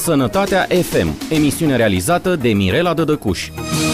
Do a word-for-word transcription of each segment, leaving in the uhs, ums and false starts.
Sănătatea F M, emisiune realizată de Mirela Dădăcuș.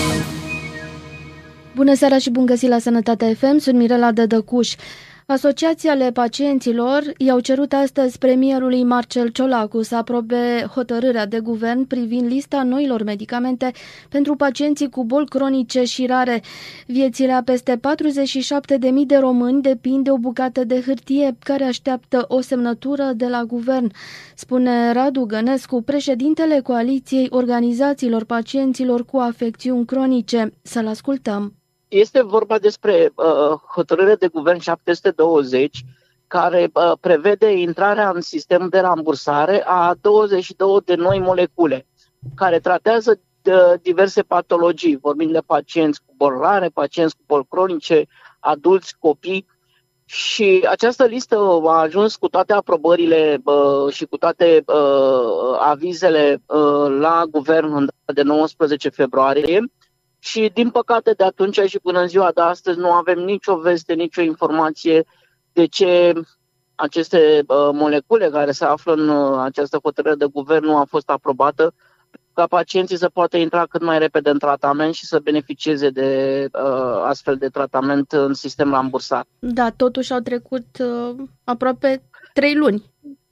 Bună seara și bun găsit la Sănătatea F M, sunt Mirela Dădăcuș. Asociația ale pacienților i-au cerut astăzi premierului Marcel Ciolacu să aprobe hotărârea de guvern privind lista noilor medicamente pentru pacienții cu boli cronice și rare. Viețile a peste patruzeci și șapte de mii de români depind de o bucată de hârtie care așteaptă o semnătură de la guvern, spune Radu Gănescu, președintele Coaliției Organizațiilor Pacienților cu Afecțiuni Cronice. Să-l ascultăm. Este vorba despre uh, hotărâre de guvern șapte sute douăzeci care uh, prevede intrarea în sistem de rambursare a douăzeci și două de noi molecule care tratează de diverse patologii, vorbind de pacienți cu boli rare, pacienți cu boli cronice, adulți, copii. Și această listă a ajuns cu toate aprobările uh, și cu toate uh, avizele uh, la guvern în data de nouăsprezece februarie. Și, din păcate, de atunci și până în ziua de astăzi nu avem nicio veste, nicio informație de ce aceste uh, molecule care se află în uh, această hotărâre de guvern nu a fost aprobată, ca pacienții să poată intra cât mai repede în tratament și să beneficieze de uh, astfel de tratament în sistem rambursat. Da, totuși au trecut uh, aproape trei luni.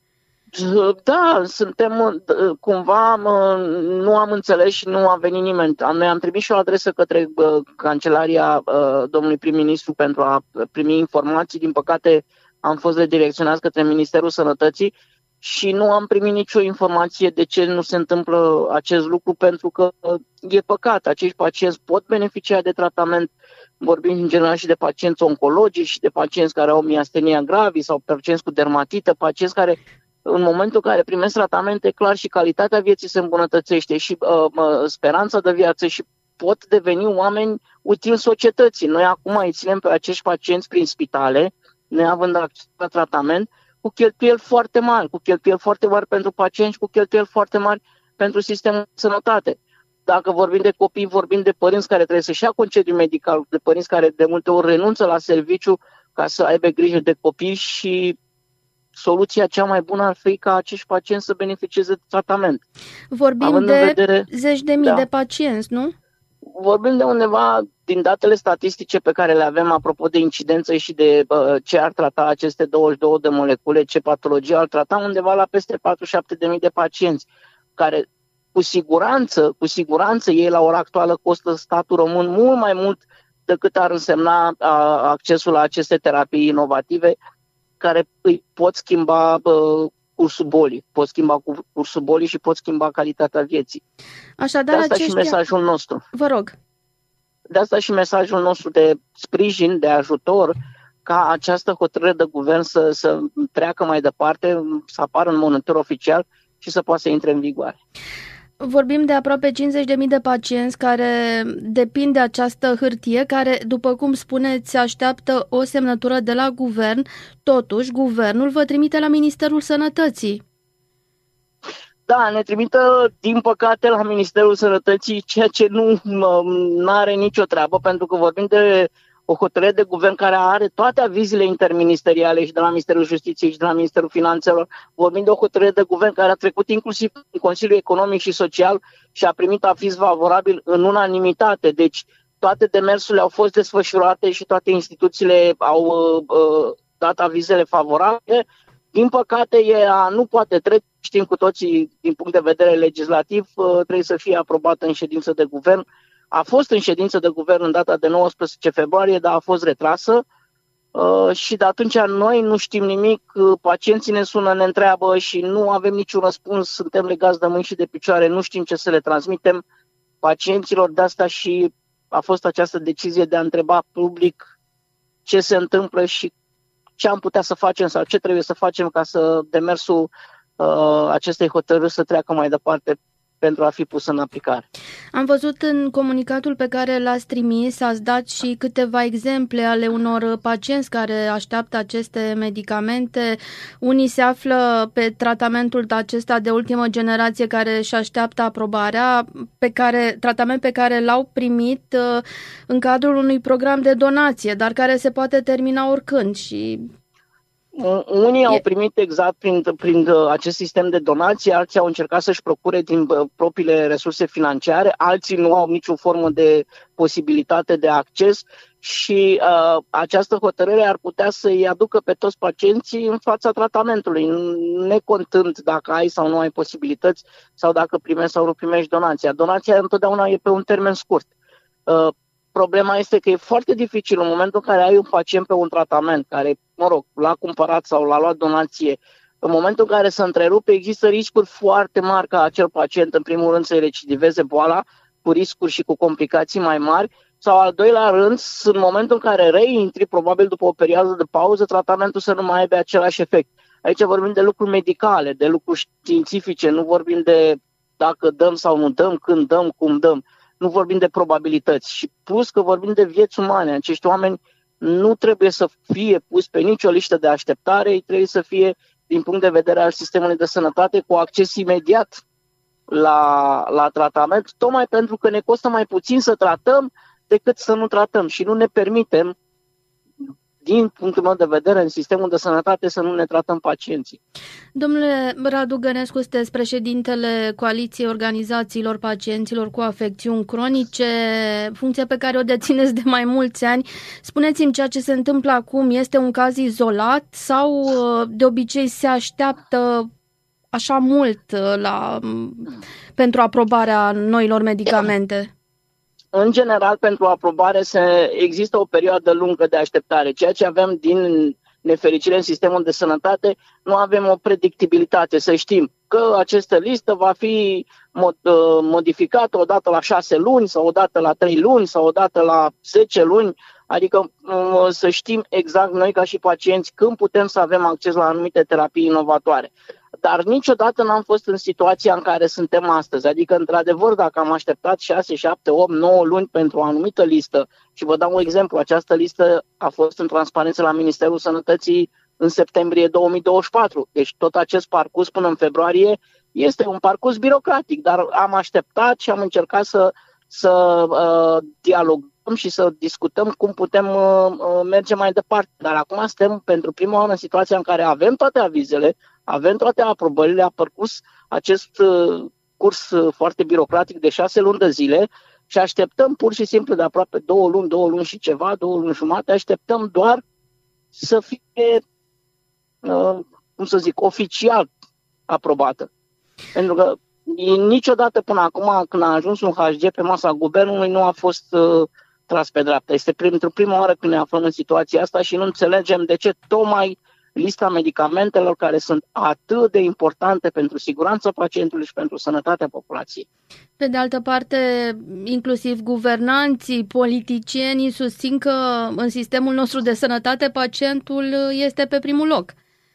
Da, suntem cumva, nu am înțeles și nu a venit nimeni. Noi am trimis și o adresă către Cancelaria domnului prim-ministru pentru a primi informații. Din păcate am fost redirecționați către Ministerul Sănătății și nu am primit nicio informație de ce nu se întâmplă acest lucru, pentru că e păcat. Acești pacienți pot beneficia de tratament, vorbim în general și de pacienți oncologici și de pacienți care au miastenia gravis sau pacienți cu dermatită, pacienți care în momentul în care primesc tratamente, clar și calitatea vieții se îmbunătățește și uh, speranța de viață și pot deveni oameni utili societății. Noi acum îi ținem pe acești pacienți prin spitale, neavând acces la tratament, cu cheltuieli foarte mari, cu cheltuieli foarte mari pentru pacienți, cu cheltuieli foarte mari pentru sistemul de sănătate. Dacă vorbim de copii, vorbim de părinți care trebuie să-și ia concediu medical, de părinți care de multe ori renunță la serviciu ca să aibă grijă de copii și soluția cea mai bună ar fi ca acești pacienți să beneficieze de tratament. Vorbim Având de vedere, zeci de mii da, de pacienți, nu? Vorbim de undeva, din datele statistice pe care le avem apropo de incidență și de uh, ce ar trata aceste douăzeci și două de molecule, ce patologie ar trata, undeva la peste patruzeci și șapte de mii de pacienți, care cu siguranță, cu siguranță ei la ora actuală costă statul român mult mai mult decât ar însemna uh, accesul la aceste terapii inovative, care îi pot schimba uh, cursul bolii, pot schimba cursul bolii și pot schimba calitatea vieții. Așadar, de asta aceștia... și mesajul nostru. Vă rog. De asta și mesajul nostru de sprijin, de ajutor, ca această hotărâre de guvern să, să treacă mai departe, să apară în monitor oficial și să poată să intre în vigoare. Vorbim de aproape cincizeci de mii de pacienți care depind de această hârtie, care, după cum spuneți, așteaptă o semnătură de la guvern. Totuși, guvernul vă trimite la Ministerul Sănătății. Da, ne trimită, din păcate, la Ministerul Sănătății, ceea ce nu are nicio treabă, pentru că vorbim de o hotărâre de guvern care are toate avizile interministeriale și de la Ministerul Justiției și de la Ministerul Finanțelor. Vorbim de o hotărâre de guvern care a trecut inclusiv în Consiliul Economic și Social și a primit aviz favorabil în unanimitate. Deci toate demersurile au fost desfășurate și toate instituțiile au uh, dat avizele favorabile. Din păcate, ea nu poate trece, știm cu toții, din punct de vedere legislativ, uh, trebuie să fie aprobată în ședință de guvern. A fost în ședință de guvern în data de nouăsprezece februarie, dar a fost retrasă uh, și de atunci noi nu știm nimic, pacienții ne sună, ne întreabă și nu avem niciun răspuns, suntem legați de mâini și de picioare, nu știm ce să le transmitem pacienților. De asta și a fost această decizie de a întreba public ce se întâmplă și ce am putea să facem sau ce trebuie să facem ca să demersul uh, acestei hotărâri să treacă mai departe pentru a fi pus în aplicare. Am văzut în comunicatul pe care l-ați trimis, ați dat și câteva exemple ale unor pacienți care așteaptă aceste medicamente. Unii se află pe tratamentul acesta de ultimă generație care își așteaptă aprobarea, pe care, tratament pe care l-au primit în cadrul unui program de donație, dar care se poate termina oricând și... Unii au primit exact prin, prin acest sistem de donații, alții au încercat să-și procure din propriile resurse financiare, alții nu au nicio formă de posibilitate de acces și uh, această hotărâre ar putea să-i aducă pe toți pacienții în fața tratamentului, necontând dacă ai sau nu ai posibilități sau dacă primești sau nu primești donația. Donația întotdeauna e pe un termen scurt. Uh, Problema este că e foarte dificil în momentul în care ai un pacient pe un tratament, care, mă rog, l-a cumpărat sau l-a luat donație, în momentul în care se întrerupe, există riscuri foarte mari ca acel pacient, în primul rând, să-i recidiveze boala, cu riscuri și cu complicații mai mari, sau al doilea rând, în momentul în care reintri, probabil după o perioadă de pauză, tratamentul să nu mai aibă același efect. Aici vorbim de lucruri medicale, de lucruri științifice, nu vorbim de dacă dăm sau nu dăm, când dăm, cum dăm. Nu vorbim de probabilități și plus că vorbim de vieți umane. Acești oameni nu trebuie să fie pus pe nicio listă de așteptare, ei trebuie să fie, din punct de vedere al sistemului de sănătate, cu acces imediat la, la tratament, tocmai pentru că ne costă mai puțin să tratăm decât să nu tratăm și nu ne permitem, din punctul meu de vedere, în sistemul de sănătate să nu ne tratăm pacienții. Domnule Radu Gănescu, sunteți președintele Coaliției Organizațiilor Pacienților cu Afecțiuni Cronice, funcție pe care o dețineți de mai mulți ani. Spuneți-mi, ceea ce se întâmplă acum este un caz izolat sau de obicei se așteaptă așa mult la, pentru aprobarea noilor medicamente? În general, pentru aprobare se, există o perioadă lungă de așteptare. Ceea ce avem din nefericire în sistemul de sănătate, nu avem o predictibilitate, să știm că această listă va fi mod, modificată odată la șase luni sau odată la trei luni sau odată la zece luni, adică să știm exact noi ca și pacienți când putem să avem acces la anumite terapii inovatoare. Dar niciodată n-am fost în situația în care suntem astăzi. Adică, într-adevăr, dacă am așteptat șase, șapte, opt, nouă luni pentru o anumită listă, și vă dau un exemplu, această listă a fost în transparență la Ministerul Sănătății în septembrie două mii douăzeci și patru. Deci tot acest parcurs până în februarie este un parcurs birocratic, dar am așteptat și am încercat să, să uh, dialogăm și să discutăm cum putem uh, merge mai departe. Dar acum suntem pentru prima oară în situația în care avem toate avizele, avem toate aprobările, a parcurs acest uh, curs uh, foarte birocratic de șase luni de zile și așteptăm pur și simplu de aproape două luni, două luni și ceva, două luni jumate, așteptăm doar să fie, uh, cum să zic, oficial aprobată. Pentru că niciodată până acum, când a ajuns un H G pe masa guvernului, nu a fost uh, tras pe dreapta. Este pentru prima oară când ne aflăm în situația asta și nu înțelegem de ce tocmai lista medicamentelor care sunt atât de importante pentru siguranța pacientului și pentru sănătatea populației. Pe de altă parte, inclusiv guvernanții, politicienii susțin că în sistemul nostru de sănătate pacientul este pe primul loc.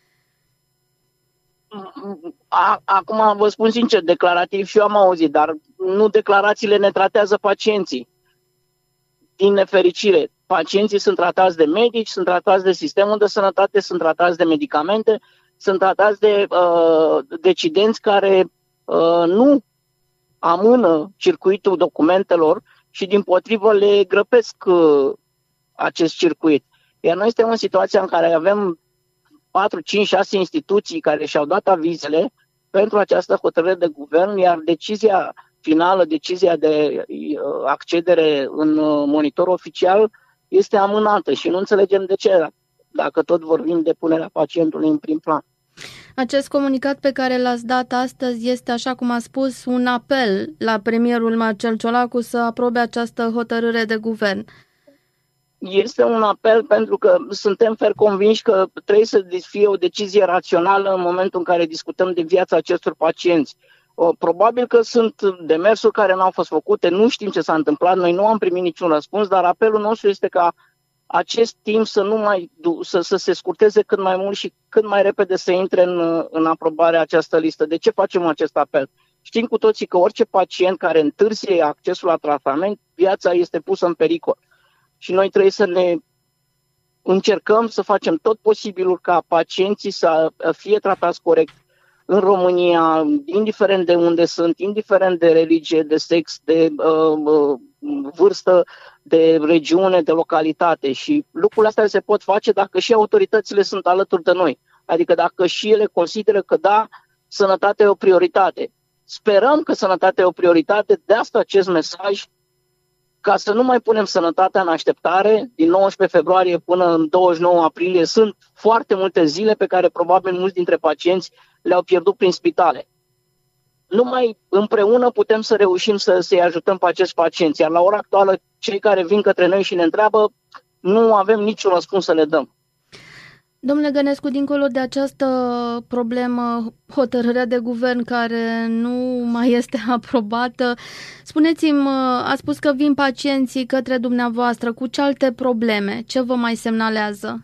Acum vă spun sincer, declarativ și eu am auzit, dar nu declarațiile ne tratează pacienții. Din nefericire, pacienții sunt tratați de medici, sunt tratați de sistemul de sănătate, sunt tratați de medicamente, sunt tratați de uh, decidenți care uh, nu amână circuitul documentelor și dimpotrivă le grăpesc uh, acest circuit. Iar noi suntem în situația în care avem patru, cinci, șase instituții care și-au dat avizele pentru această hotărâre de guvern, iar decizia finală, decizia de accedere în monitor oficial este amânată și nu înțelegem de ce, dacă tot vorbim de punerea pacientului în prim plan. Acest comunicat pe care l-ați dat astăzi este, așa cum a spus, un apel la premierul Marcel Ciolacu să aprobe această hotărâre de guvern. Este un apel pentru că suntem fer convinși că trebuie să fie o decizie rațională în momentul în care discutăm de viața acestor pacienți. Probabil că sunt demersuri care n-au fost făcute, nu știm ce s-a întâmplat, noi nu am primit niciun răspuns, dar apelul nostru este ca acest timp să nu mai să, să se scurteze cât mai mult și cât mai repede să intre în, în aprobarea această listă. De ce facem acest apel? Știm cu toții că orice pacient care întârzie accesul la tratament, viața este pusă în pericol. Și noi trebuie să ne încercăm să facem tot posibilul ca pacienții să fie tratați corect. în România, indiferent de unde sunt, indiferent de religie, de sex, de uh, uh, vârstă, de regiune, de localitate. Și lucrurile astea se pot face dacă și autoritățile sunt alături de noi. Adică dacă și ele consideră că da, sănătatea e o prioritate. Sperăm că sănătatea e o prioritate, de asta acest mesaj, ca să nu mai punem sănătatea în așteptare. Din nouăsprezece februarie până în douăzeci și nouă aprilie sunt foarte multe zile pe care probabil mulți dintre pacienți le-au pierdut prin spitale. Numai împreună putem să reușim să, să-i ajutăm pe acești pacienți. Iar la ora actuală, cei care vin către noi și ne întreabă, nu avem niciun răspuns să le dăm. Domnule Gănescu, dincolo de această problemă, hotărârea de guvern care nu mai este aprobată, spuneți-mi, ați spus că vin pacienții către dumneavoastră, cu ce alte probleme? Ce vă mai semnalează?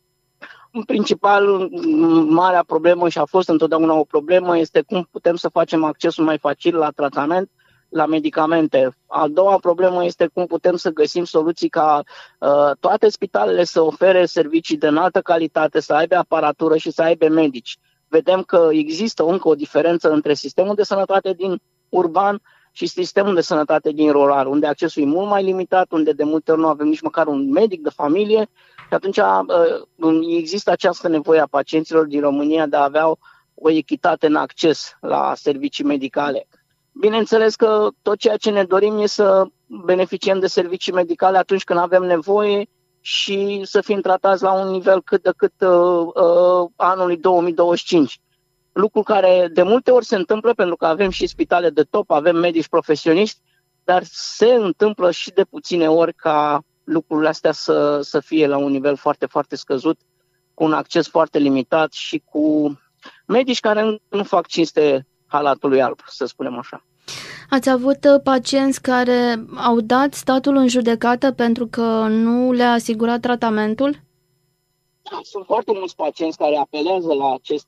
În principal, marea problemă, și a fost întotdeauna o problemă, este cum putem să facem accesul mai facil la tratament, la medicamente. A doua problemă este cum putem să găsim soluții ca uh, toate spitalele să ofere servicii de înaltă calitate, să aibă aparatură și să aibă medici. Vedem că există încă o diferență între sistemul de sănătate din urban și sistemul de sănătate din rural, unde accesul e mult mai limitat, unde de multe ori nu avem nici măcar un medic de familie și atunci uh, există această nevoie a pacienților din România de a avea o echitate în acces la servicii medicale. Bineînțeles că tot ceea ce ne dorim e să beneficiem de servicii medicale atunci când avem nevoie și să fim tratați la un nivel cât de cât uh, uh, anului două mii douăzeci și cinci. Lucru care de multe ori se întâmplă pentru că avem și spitale de top, avem medici profesioniști, dar se întâmplă și de puține ori ca lucrurile astea să, să fie la un nivel foarte, foarte scăzut, cu un acces foarte limitat și cu medici care nu fac cinste halatului alb, să spunem așa. Ați avut pacienți care au dat statul în judecată pentru că nu le-a asigurat tratamentul? Da, sunt foarte mulți pacienți care apelează la acest,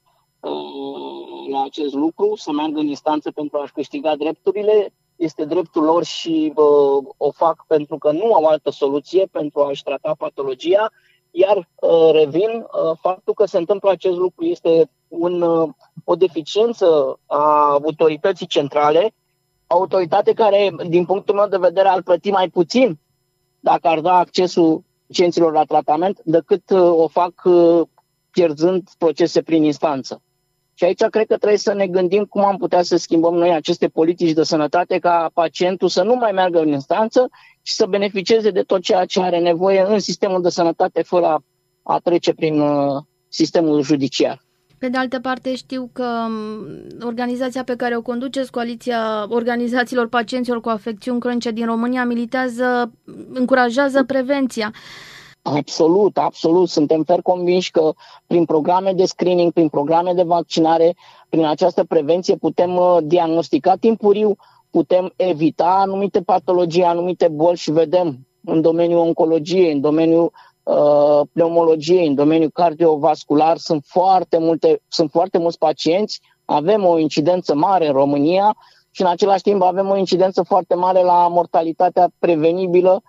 la acest lucru, să meargă în instanță pentru a-și câștiga drepturile. Este dreptul lor și uh, o fac pentru că nu au altă soluție pentru a-și trata patologia. Iar uh, revin, uh, faptul că se întâmplă acest lucru este un, uh, o deficiență a autorității centrale, autoritate care, din punctul meu de vedere, ar plăti mai puțin dacă ar da accesul pacienților la tratament decât uh, o fac uh, pierzând procese prin instanță. Și aici cred că trebuie să ne gândim cum am putea să schimbăm noi aceste politici de sănătate ca pacientul să nu mai meargă în instanță și să beneficieze de tot ceea ce are nevoie în sistemul de sănătate fără a, a trece prin uh, sistemul judiciar. Pe de altă parte, știu că organizația pe care o conduceți, Coaliția Organizațiilor Pacienților cu Afecțiuni Cronice din România, militează, încurajează prevenția. Absolut, absolut. Suntem fer convinși că prin programe de screening, prin programe de vaccinare, prin această prevenție putem diagnostica timpuriu, putem evita anumite patologii, anumite boli și vedem în domeniul oncologiei, în domeniul uh, pneumologiei, în domeniul cardiovascular, sunt foarte multe, sunt foarte mulți pacienți, avem o incidență mare în România și în același timp avem o incidență foarte mare la mortalitatea prevenibilă,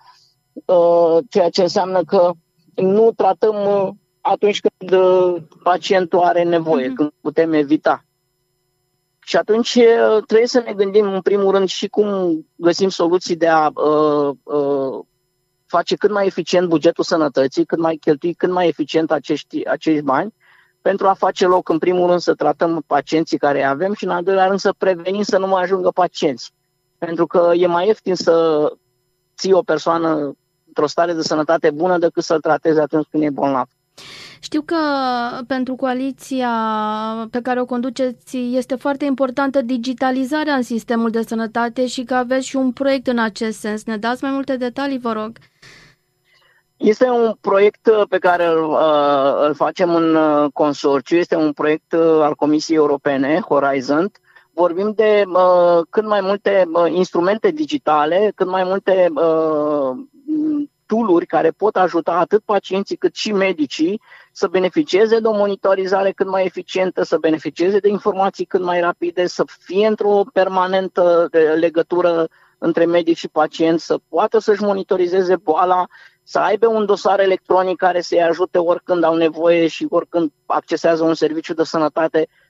ceea ce înseamnă că nu tratăm atunci când pacientul are nevoie, mm-hmm. când putem evita. Și atunci trebuie să ne gândim în primul rând și cum găsim soluții de a uh, uh, face cât mai eficient bugetul sănătății, cât mai cheltui cât mai eficient acești, acești bani, pentru a face loc în primul rând să tratăm pacienții care avem și în al doilea rând să prevenim să nu mai ajungă pacienți. Pentru că e mai ieftin să ții o persoană într-o stare de sănătate bună decât să-l tratezi atunci când e bolnav. Știu că pentru coaliția pe care o conduceți este foarte importantă digitalizarea în sistemul de sănătate și că aveți și un proiect în acest sens. Ne dați mai multe detalii, vă rog? Este un proiect pe care îl, îl facem în consorțiu, este un proiect al Comisiei Europene, Horizon. Vorbim de uh, cât mai multe uh, instrumente digitale, cât mai multe uh, tool-uri care pot ajuta atât pacienții cât și medicii să beneficieze de o monitorizare cât mai eficientă, să beneficieze de informații cât mai rapide, să fie într-o permanentă legătură între medic și pacient, să poată să-și monitorizeze boala, să aibă un dosar electronic care să-i ajute oricând au nevoie și oricând accesează un serviciu de sănătate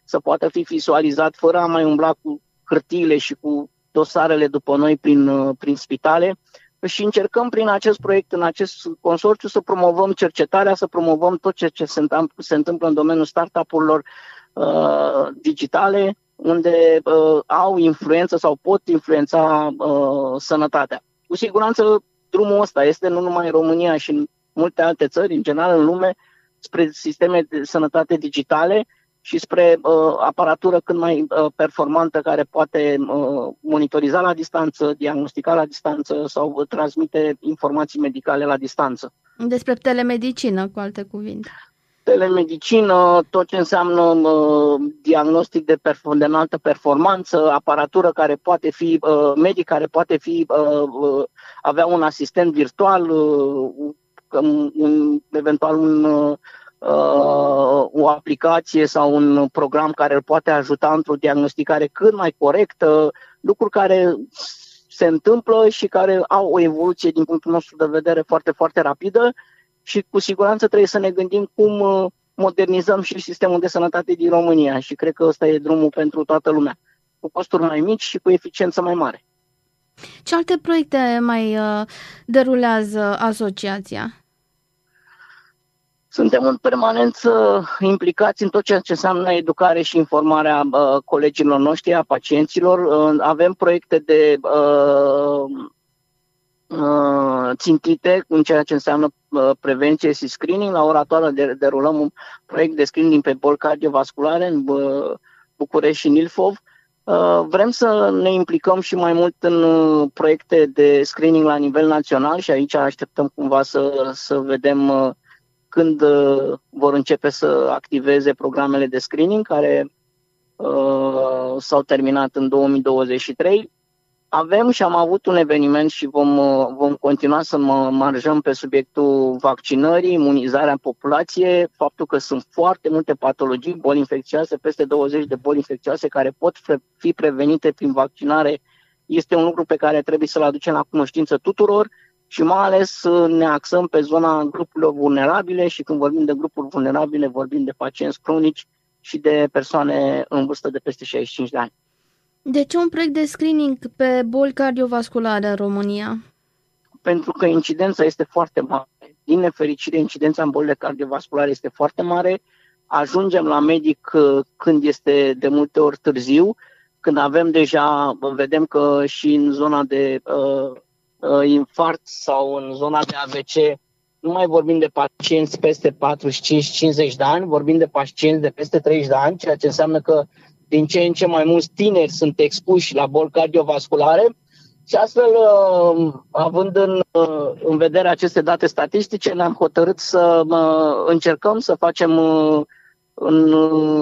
să poată fi vizualizat fără a mai umbla cu hârtiile și cu dosarele după noi prin, prin spitale. Și încercăm prin acest proiect, în acest consorțiu, să promovăm cercetarea, să promovăm tot ce, ce se, se întâmplă în domeniul startup-urilor uh, digitale, unde uh, au influență sau pot influența uh, sănătatea. Cu siguranță drumul ăsta este nu numai în România și în multe alte țări, în general în lume, spre sisteme de sănătate digitale și spre uh, aparatură cât mai uh, performantă care poate uh, monitoriza la distanță, diagnostica la distanță sau transmite informații medicale la distanță. Despre telemedicină, cu alte cuvinte. Telemedicină, tot ce înseamnă uh, diagnostic de, perfor- de înaltă performanță, aparatură care poate fi, uh, medic care poate fi, uh, uh, avea un asistent virtual, uh, un, un, eventual un, uh, o aplicație sau un program care îl poate ajuta într-o diagnosticare cât mai corectă, lucruri care se întâmplă și care au o evoluție din punctul nostru de vedere foarte, foarte rapidă. Și cu siguranță trebuie să ne gândim cum modernizăm și sistemul de sănătate din România și cred că ăsta e drumul pentru toată lumea, cu costuri mai mici și cu eficiență mai mare. Ce alte proiecte mai uh, derulează asociația? Suntem în permanență implicați în tot ceea ce înseamnă educare și informarea uh, colegilor noștri, a pacienților. Uh, avem proiecte de uh, țintite în ceea ce înseamnă prevenție și screening. La ora actuală derulăm un proiect de screening pe boli cardiovasculare în București și în Ilfov. Vrem să ne implicăm și mai mult în proiecte de screening la nivel național și aici așteptăm cumva să, să vedem când vor începe să activeze programele de screening care uh, s-au terminat în două mii douăzeci și trei. Avem și am avut un eveniment și vom, vom continua să marjăm pe subiectul vaccinării, imunizarea în populație, faptul că sunt foarte multe patologii, boli infecțioase, peste douăzeci de boli infecțioase care pot fi prevenite prin vaccinare. Este un lucru pe care trebuie să-l aducem la cunoștință tuturor și mai ales ne axăm pe zona grupurilor vulnerabile și când vorbim de grupuri vulnerabile vorbim de pacienți cronici și de persoane în vârstă de peste șaizeci și cinci de ani. De ce un proiect de screening pe boli cardiovasculare în România? Pentru că incidența este foarte mare. Din nefericire, incidența în bolile cardiovasculare este foarte mare. Ajungem la medic când este de multe ori târziu, când avem deja, vedem că și în zona de uh, uh, infarct sau în zona de A V C, nu mai vorbim de pacienți peste patruzeci și cinci cincizeci de ani, vorbim de pacienți de peste treizeci de ani, ceea ce înseamnă că din ce în ce mai mulți tineri sunt expuși la boli cardiovasculare și astfel, având în, în vedere aceste date statistice, ne-am hotărât să încercăm să facem în,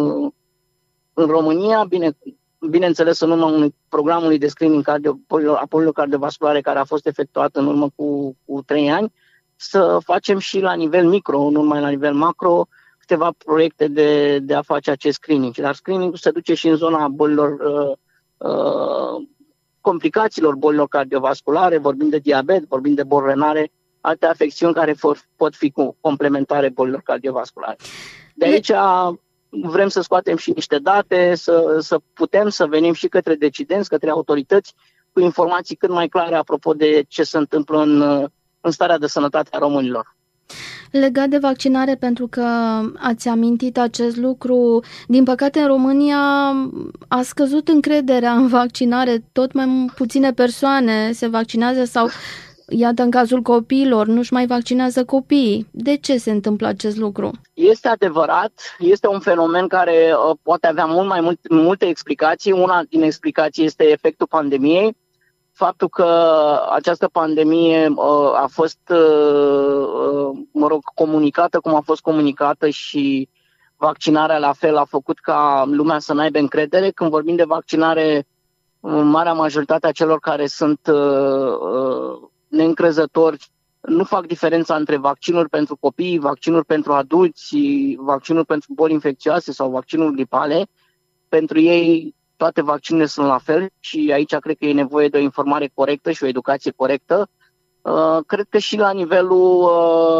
în România, bine, bineînțeles în urma unui programului de screening cardio, a bolilor cardiovasculare care a fost efectuat în urmă cu, cu trei ani, să facem și la nivel micro, nu numai la nivel macro, câteva proiecte de, de a face acest screening. Dar screening-ul se duce și în zona bolilor, uh, uh, complicațiilor bolilor cardiovasculare, vorbim de diabet, vorbim de boli renale, alte afecțiuni care for, pot fi complementare bolilor cardiovasculare. De aici vrem să scoatem și niște date, să, să putem să venim și către decidenți, către autorități, cu informații cât mai clare apropo de ce se întâmplă în, în starea de sănătate a românilor. Legat de vaccinare, pentru că ați amintit acest lucru, din păcate în România a scăzut încrederea în vaccinare, tot mai puține persoane se vaccinează sau, iată în cazul copiilor, nu-și mai vaccinează copiii. De ce se întâmplă acest lucru? Este adevărat, este un fenomen care uh, poate avea mult mai mult, multe explicații. Una din explicații este efectul pandemiei. Faptul că această pandemie uh, a fost, uh, mă rog, comunicată cum a fost comunicată și vaccinarea la fel a făcut ca lumea să n-aibă încredere. Când vorbim de vaccinare, în marea majoritate a celor care sunt uh, uh, neîncrezători nu fac diferența între vaccinuri pentru copii, vaccinuri pentru adulți, vaccinuri pentru boli infecțioase sau vaccinuri gripale. Pentru ei toate vaccinurile sunt la fel și aici cred că e nevoie de o informare corectă și o educație corectă. Uh, cred că și la nivelul uh,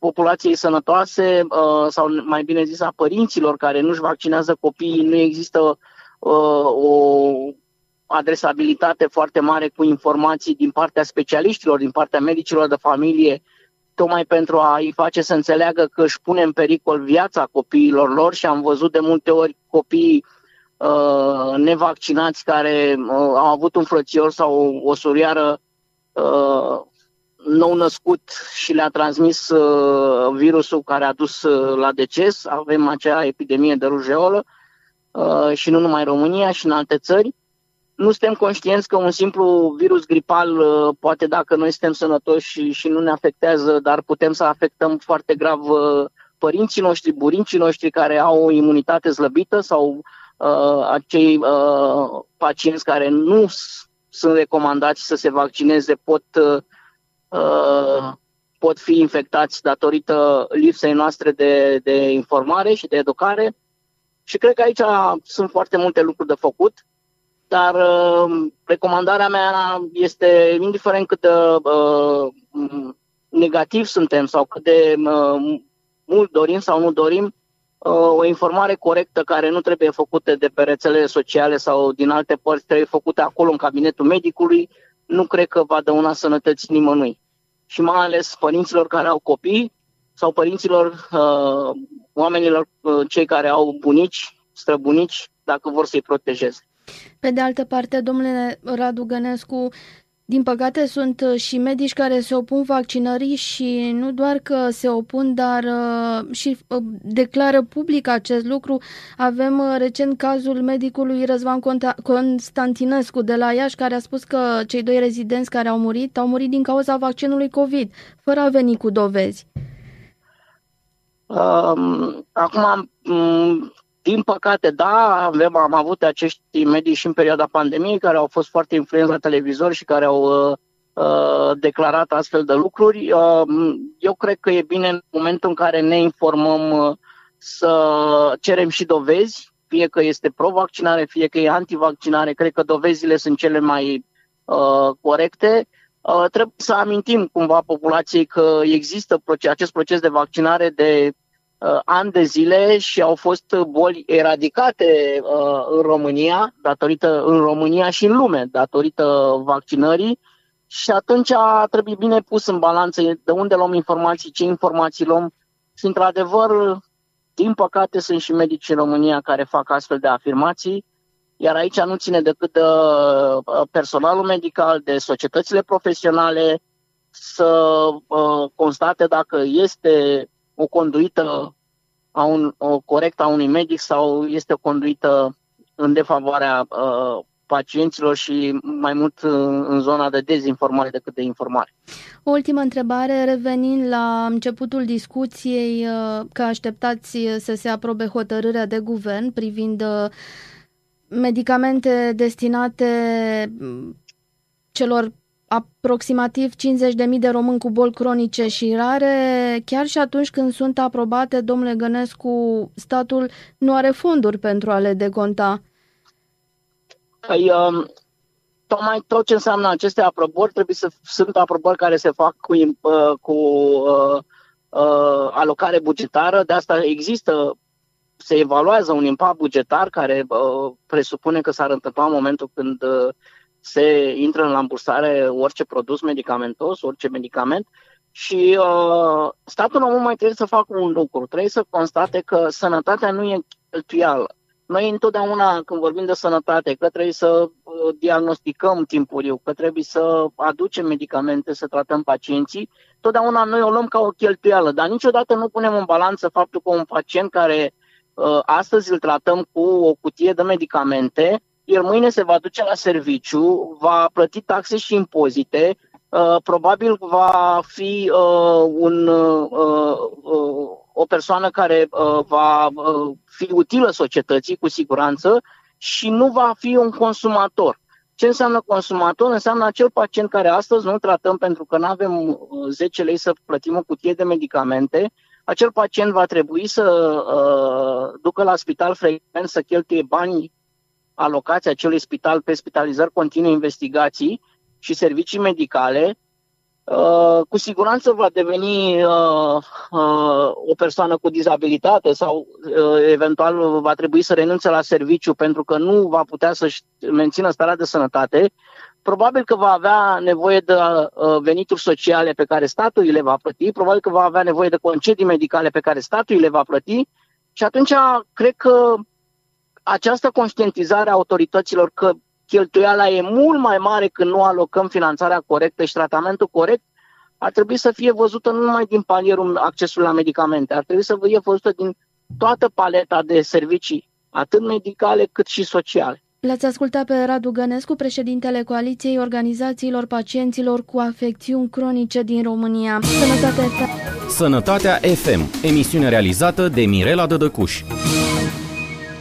populației sănătoase uh, sau mai bine zis a părinților care nu-și vaccinează copiii, nu există uh, o adresabilitate foarte mare cu informații din partea specialiștilor, din partea medicilor de familie, tocmai pentru a-i face să înțeleagă că își pune în pericol viața copiilor lor și am văzut de multe ori copii uh, nevaccinați care uh, au avut un frățior sau o surioară uh, nou născut și le-a transmis uh, virusul care a dus uh, la deces. Avem acea epidemie de rujeolă uh, și nu numai în România, și în alte țări. Nu suntem conștienți că un simplu virus gripal, uh, poate dacă noi suntem sănătoși și, și nu ne afectează, dar putem să afectăm foarte grav uh, părinții noștri, burincii noștri care au o imunitate slăbită sau uh, acei uh, pacienți care nu sunt recomandați să se vaccineze pot uh, Uh, pot fi infectați datorită lipsei noastre de, de informare și de educare. Și cred că aici sunt foarte multe lucruri de făcut, dar uh, recomandarea mea este, indiferent cât de uh, negativ suntem sau cât de uh, mult dorim sau nu dorim, uh, o informare corectă care nu trebuie făcută de pe rețelele sociale sau din alte părți, trebuie făcută acolo în cabinetul medicului, nu cred că va dăuna sănătății nimănui. Și mai ales părinților care au copii sau părinților, uh, oamenilor, uh, cei care au bunici, străbunici, dacă vor să-i protejeze. Pe de altă parte, domnule Radu Gănescu, din păcate sunt și medici care se opun vaccinării și nu doar că se opun, dar uh, și uh, declară public acest lucru. Avem uh, recent cazul medicului Răzvan Constantinescu de la Iași, care a spus că cei doi rezidenți care au murit, au murit din cauza vaccinului COVID, fără a veni cu dovezi. Um, acum, um, din păcate, da, avem, am avut acești medici și în perioada pandemiei care au fost foarte influenți la televizor și care au uh, uh, declarat astfel de lucruri. Uh, eu cred că e bine în momentul în care ne informăm uh, să cerem și dovezi, fie că este pro-vaccinare, fie că e antivaccinare. Cred că dovezile sunt cele mai uh, corecte. Uh, trebuie să amintim cumva populației că există proces, acest proces de vaccinare de Uh, ani de zile și au fost boli eradicate uh, în România, datorită în România și în lume, datorită vaccinării, și atunci trebuie bine pus în balanță de unde luăm informații, ce informații luăm. Și într-adevăr, din păcate, sunt și medici în România care fac astfel de afirmații, iar aici nu ține decât de personalul medical, de societățile profesionale să uh, constate dacă este o conduită a un, o corectă a unui medic sau este o conduită în defavoarea uh, pacienților și mai mult în, în zona de dezinformare decât de informare. O ultimă întrebare, revenind la începutul discuției uh, că așteptați să se aprobe hotărârea de guvern privind uh, medicamente destinate celor aproximativ cincizeci de mii de români cu boli cronice și rare, chiar și atunci când sunt aprobate, domnule Gănescu, statul nu are fonduri pentru a le deconta. Păi, um, tocmai tot ce înseamnă aceste aprobări trebuie să sunt aprobări care se fac cu, uh, cu uh, uh, alocare bugetară. De asta există, se evaluează un impact bugetar care uh, presupune că s-ar întâmpla în momentul când uh, se intră în rambursare orice produs medicamentos, orice medicament, și uh, statul român mai trebuie să facă un lucru, trebuie să constate că sănătatea nu e cheltuială. Noi întotdeauna când vorbim de sănătate, că trebuie să uh, diagnosticăm timpuriu, că trebuie să aducem medicamente, să tratăm pacienții, totdeauna noi o luăm ca o cheltuială, dar niciodată nu punem în balanță faptul că un pacient care uh, astăzi îl tratăm cu o cutie de medicamente, el mâine se va duce la serviciu, va plăti taxe și impozite, uh, probabil va fi uh, un, uh, uh, o persoană care uh, va uh, fi utilă societății, cu siguranță, și nu va fi un consumator. Ce înseamnă consumator? Înseamnă acel pacient care astăzi nu-l tratăm pentru că nu avem zece lei să plătim o cutie de medicamente. Acel pacient va trebui să uh, ducă la spital frecvent, să cheltuie bani alocația acelui spital pe spitalizări continue, investigații și servicii medicale, Uh, cu siguranță va deveni uh, uh, o persoană cu dizabilitate sau uh, eventual va trebui să renunțe la serviciu pentru că nu va putea să-și mențină starea de sănătate. Probabil că va avea nevoie de uh, venituri sociale pe care statul le va plăti, probabil că va avea nevoie de concedii medicale pe care statul le va plăti și atunci cred că această conștientizare a autorităților că cheltuiala e mult mai mare când nu alocăm finanțarea corectă și tratamentul corect, ar trebui să fie văzută nu numai din palierul accesului la medicamente, ar trebui să fie văzută din toată paleta de servicii, atât medicale cât și sociale. L-ați ascultat pe Radu Gănescu, președintele Coaliției Organizațiilor Pacienților cu Afecțiuni Cronice din România. Sănătatea F M. Sănătatea F M, emisiune realizată de Mirela Dădăcuș.